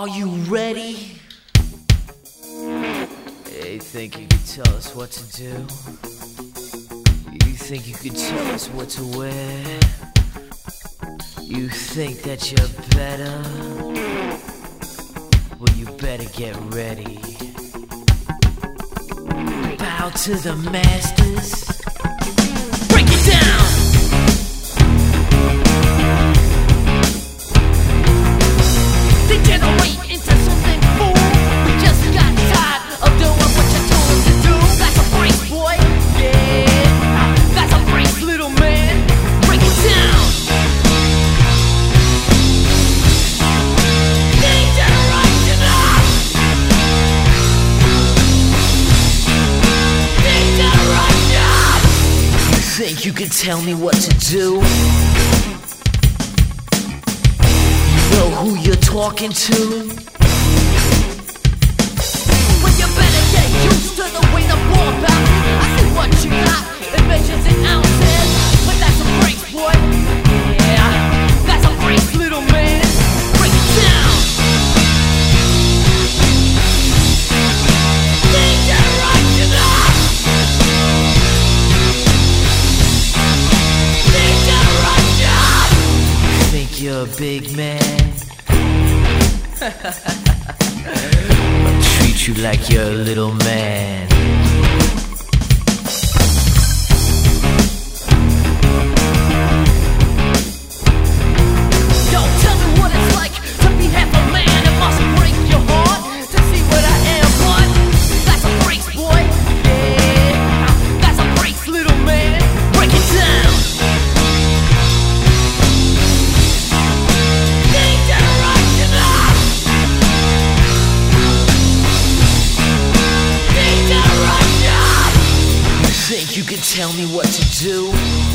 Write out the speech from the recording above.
Are you ready? You think you could tell us what to do? You think you could tell us what to wear? You think that you're better? Well, you better get ready. Bow to the masters. Break it down! Degenerate into something fool. We just got tired of doing what you told us to do. That's a brace, boy. Yeah, that's a brace, little man. Break it down. Degeneration up. Degeneration. You think you can tell me what to do? Know who you're talking to? Well, you better get used to the way the ball bounces. I see what you got, it measures in ounces. But that's a brace, boy. Yeah, that's a brace, little man. Break it down. Degeneration up. Degeneration. Think you're a big man? I'll treat you like you're a little man. Yo, tell me what it's like to be half a man. It must break your heart to see what I am, but that's a brace, boy. Yeah, that's a brace, little man. Break it down. Think you can tell me what to do?